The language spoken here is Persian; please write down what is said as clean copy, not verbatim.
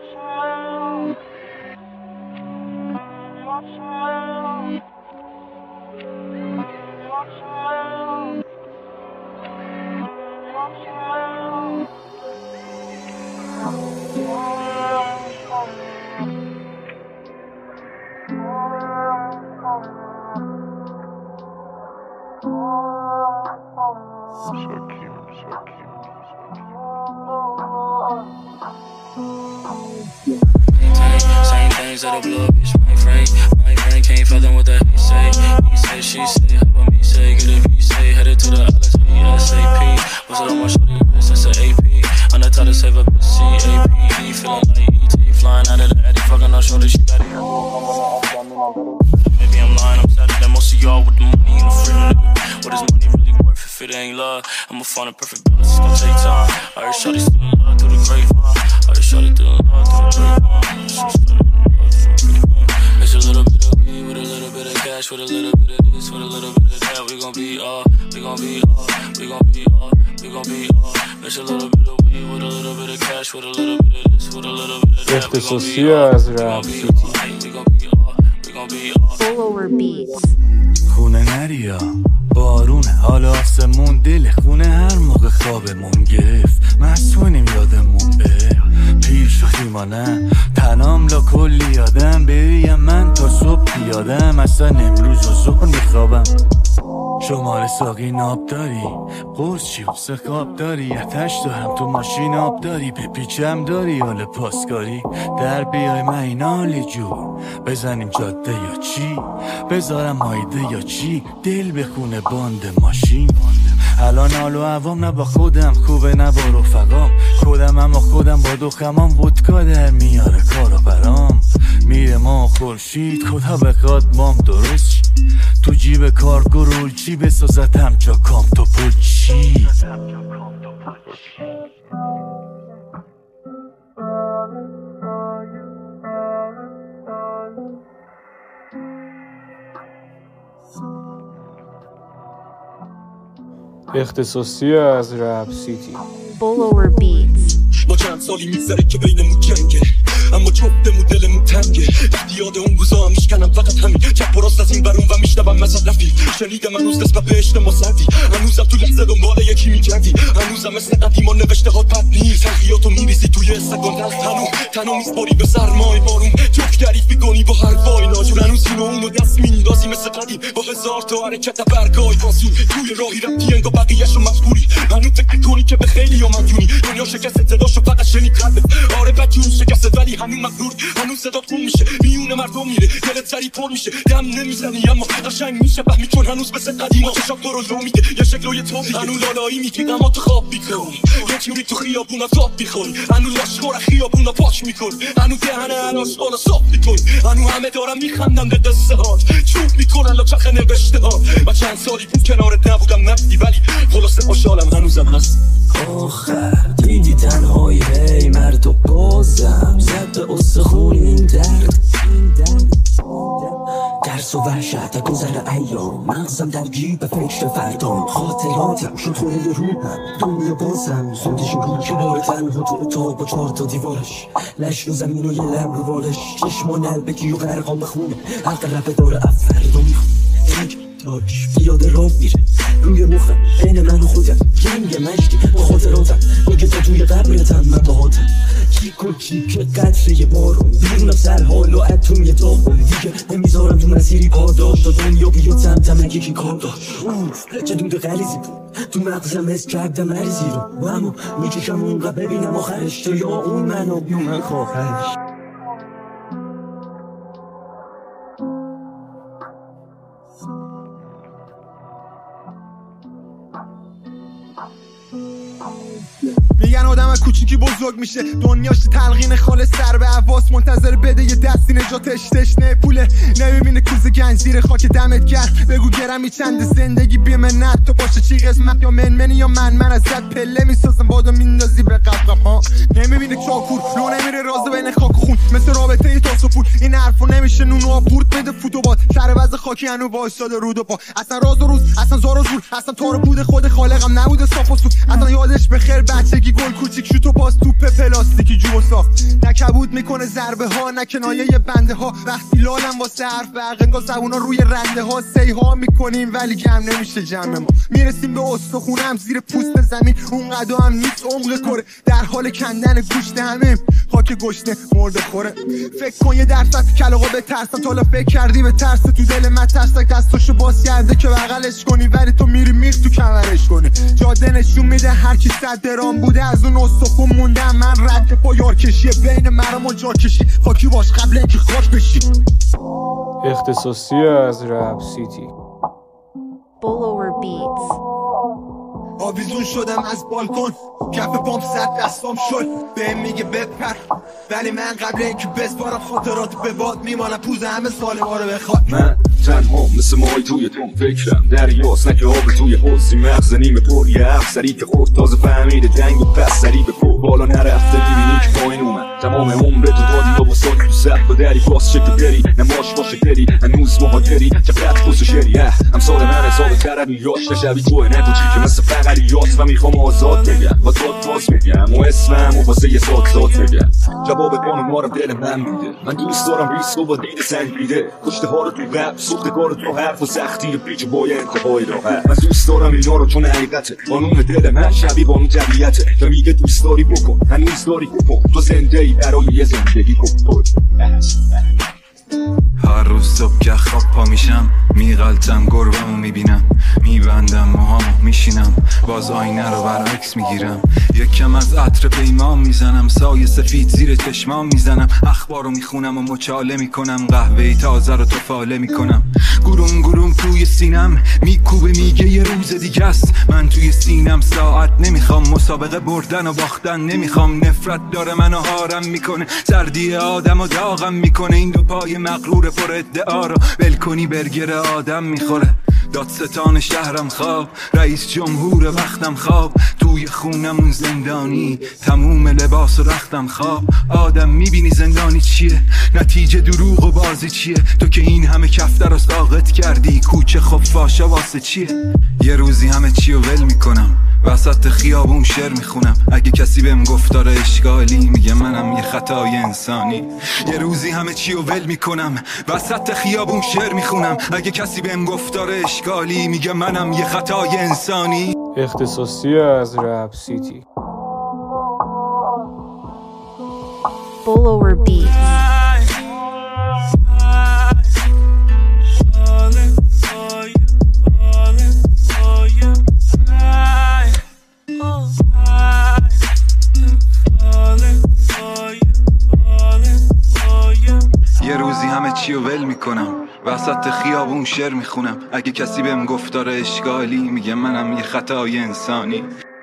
Same things that a blow bitch my brain can't fathom what that he say. He say, she say, how about me say, get a V say, headed to the islands ASAP. What's it on my shorty wrist, that's an AP. On the top to save a bitch, C-A-P-E. Feeling like E.T. flying out of the Eddie, fucking on shorty, she got it. Maybe I'm lying, I'm sadder than most of y'all with the money and the freedom, nigga. What is money really worth if it ain't love? I'ma find a perfect balance, it's gonna take time. I heard shorty still in love through the grapevine. I heard shorty still in love through the grapevine. She started in love through the grapevine. Mix a little bit of weed with a little bit of cash, with a little bit of this, with a little bit of that. We gon' be all, we gon' be all, we gon' be all, we gon' be all. Mix a little bit of weed with a little bit of cash, with a little bit of this, with a little bit of that. اختصاصی از رپ سیتی. Full over beats. خونه نریا بارونه حالا آسمون دل خونه هر موقع خوابمون گرفت مسئونیم یادمون به پیر شخیمانه تنام لا کلی آدم بریم من تا صبح پیادم اصلا امروز و ظهر میخوابم شماره ساقی ناب داری قرص چی واسه خواب داری اتش دارم تو ماشین آب داری بپیچم داری حال پاسکاری در بیای من این حالی جور بزنیم جاده یا چی بذارم مایده یا چی دل بخونه باند ماشین الان حال و عوام نه با خودم خوبه نه با رفقام خودم اما خودم با دو خمام ودکا در میاره کارو برام میره ما خورشید خدا بخواد مام درست شی تو جیب کارگو رول چی بسازد همجا کام تو پل چی اختصاصی از رپ سیتی. Full over beats. با چند سالی میگذره که بینمون جنگه اما جفتمون دلمون تنگه وقتی یاد اون روزا هم میشکنم فقط همین چپ و راست از این برون و میشنوم مثل رفیق شنیدم هنوز نسبت به عشق ما سردی هنوزم تو لحظه دنبال یکی میگردی هنوزم مثل قدیما نوشته هات بد نیست تلخیاتو میریزی توی استکان تنها میسپاری به سرمای بارون جوک تعریف میکنی با هر وای ناجور هنوز اینو اونو دست میندازی مثل قدیم با هزار تا حرکت برگای پاسو توی راهی رفتی انگا بقیه‌شو مجبوری هنوز فکر کنی که به خیلی ها مدیونی دنیا شکست صداشو فقط شنید قلبت آره بدجون شکست ولی هنوز مغرور هنوز صدات خون میشه میونه مردم میره دلت سری پر میشه دم نمیزنی اما قشنگ میشه فهمی چون هنوز مثل قدیما چشام تو رو لو میده یه شکل و یه تو میگه هنوز لالایی میگی اما تو خواب میکنی یه جوری تو خیابونا تاپ میخوری هنوز لاشخور خیابونا پاک میکنی هنوز دهنه هنوز بالا صاف میکنی هنوز همه دارم میخندم به قصه هات چوب میکنن لچخ نوشته ها و چند سالی بود کنارت نبودم نبودی ولی خلاصه خوشحالم هنوزم هست آخر دیدی تنهایی هی مرد و بازم زد به استخون این درد درس و وحشت گذر ایام مغزم درگیر به فکر فردام خاطراتم شد خونه روحم دنیا بازم زندشون رو کنار تنها تو اتاق با 4 تا دیوارش لش رو زمین و یه لب رو بالش چشم و نل بگی و غرقان بخونه حلق رپ داره افرد و میخونه تاش پیاده راه میره روی مخم بین من و خودم جنگ مشتی با خاطراتم میگه تا توی قبرتم من باهاتم کیک و کیک قطره بارون بیرونم سر حال و اتم یه داغون دیگه نمیذارم تو مسیری پاداش تا دنیا بیاد سمتم یکی کار داشت چه دود غلیزی بود تو مغزم از کردم مریضی رو اما میکشم اونقدر ببینم آخرش تو یا اون منو یا من خواهرش میگن آدم کوچیکی بزرگ میشه دنیاش تلقین خالص سر به عواس منتظر بده یه دستی نجاتش تشنه پوله نمیبینه کوزه گنج زیر خاک دمت گرد بگو گرمی چند زندگی بی منت تو باشه چی قسمت یا منی یا من ازت پله میسازم بادو میندازی به قبقم ها نمیبینه چاکور رو نمیره رازه بین خاک و خون مثل رابطه ای تاسو پول این حرفو نمیشه نونو آپورت بده فوتوبات سر وز خاکی هنو وایساده رود و پا اصلا راز و روز اصلا زار و زور اصلا تارو بوده خود خالقم نبوده صاف و سود اصلا یادش بخیر بچگی گل کوچیک شوت و پاس توپ پلاستیکی جو و صاف نکبود میکنه ضربه ها نه کنایه بنده ها وقتی لالم واسه حرف انگار زبونا روی رنده ها سی ها میکنیم ولی جمع نمیشه جمع ما میرسیم به استخونم زیر پوست زمین اون قدو هم نیست عمق کره در حال کندن گوشت همیم خاک گشنه مرده خوره فکر کن یه درصد کلاغا به ترسم تا فکر کردی به ترس تو دل من ترسک دستاشو باز کرده که بغلش کنی ولی تو میری میخ تو کمرش کنی جاده نشون میده هر کی 100 درام بوده از اون استخون موندم من رد پا یار کشیه بین مرام و جا کشی خاکی باش قبل اینکه خاک بشی اختصاصی از رپ سیتی Follower Beats. آویزون شدم از بالکن کف بام سر دستام شد بهم میگه بپر ولی من قبل اینکه بسپارم خاطرات به باد میمانم پوز همه سال ما رو بخواد من تنها مثل مای توی تون فکرم دریاست نه که آب توی حوضی مغز نیمه پر یه حرف سری که خورد تازه فهمیده جنگ و پس سری به پر بالا نرفته میبینی که پایین اومد تمام عمر تو دادی و بساتی تو سخت و دری باز چه که بری نماش باشه بری هنوز مهاجری چقدر خوز و شری امثال من حساب کربی یاش نشوی توی نبوچی که مثل فقریات و میخوام آزاد بگم با داد باز میگم و اسمم و واسه یه ساد بگم جواب قانون ما رو دل من میده من دوست دارم ریسک و با دید سنگیده کشته ها رو تو رپ سخت کار تو حرف و سختی پیچ باید انتهای راحت من دوست دارم اینا رو چون حقیقته قانون دل من شبیه قانون طبیعته که میگه دوست داری بکن هنوز داری بکن تو زنده ای برای یه زندگی کن هر روز صبح که خواب پا میشم میغلطم گربمو میبینم میبندم موهامو میشینم باز آینه رو برعکس میگیرم یکم از عطر پیمان میزنم سایه سفید زیر چشمام میزنم اخبارو میخونم و مچاله میکنم قهوه تازه رو تفاله میکنم گروم گروم توی سینم میکوبه میگه یه روز دیگه است من توی سینم ساعت نمیخوام مسابقه بردن و باختن نمیخوام نفرت داره منو هارم میکنه سردی آدم و داغم میکنه این دو پای مغرور پر ادعا رو ول کنی برگر آدم میخوره دادستان شهرم خواب رئیس جمهور وقتم خواب توی خونمون زندانی تموم لباس و رختم خواب آدم میبینی زندانی چیه نتیجه دروغ و بازی چیه تو که این همه کفتر رو ساقط کردی کوچه خفاشا واسه چیه یه روزی همه چی رو ول میکنم وسط خیابون شعر میخونم اگه کسی بهم گفتار اشکالی میگه منم یه خطای انسانی یه روزی همه چی رو ول میکنم وسط خیابون شعر میخونم اگه کسی بهم گفتار اشکالی میگه منم یه خطای انسانی اختصاصی از رپ سیتی Follower Beats. یه روزی همه چی رو ول میکنم وسط خیابون شعر میخونم اگه کسی بهم گفتار اشکالی میگه منم یه خطای انسانی